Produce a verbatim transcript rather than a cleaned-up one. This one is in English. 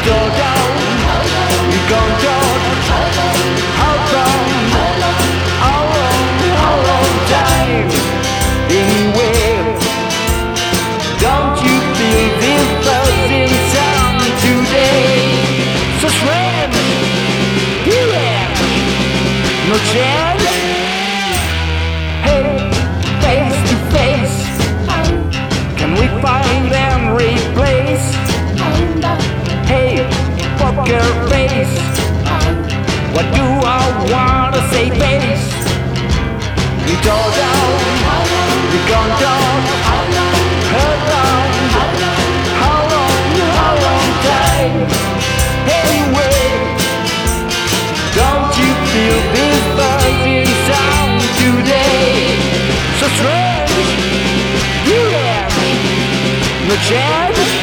don't know, you don't know how long, how long, how long time. Anyway, don't you feel this buzz inside today? So strange, yeah, no chance. Hey, face to face, can we find and replace? Hey, poker face, what do I wanna say, face? You don't know, you don't know how long, how long, how long time. Anyway, don't you feel this buzzing sound today? So strange, yeah, no chance.